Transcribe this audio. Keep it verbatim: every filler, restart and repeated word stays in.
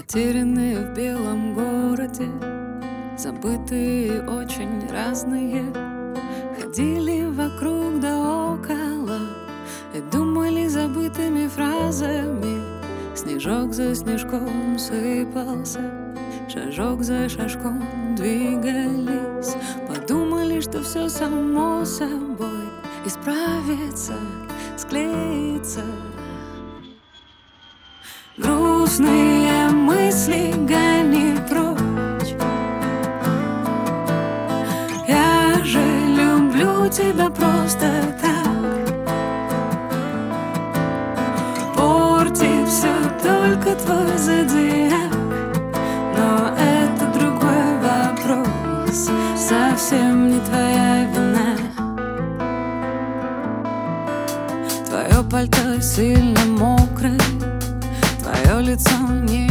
Потерянные в белом городе, забытые очень разные, ходили вокруг да около и думали забытыми фразами. Снежок за снежком сыпался, шажок за шажком двигались. Подумали, что все само собой исправится, склеится. Грустные мысли гони прочь. Я же люблю тебя просто так. Портит все только твой зодиак, но это другой вопрос, совсем не твоя вина. Твое пальто сильно мокрое, твое лицо не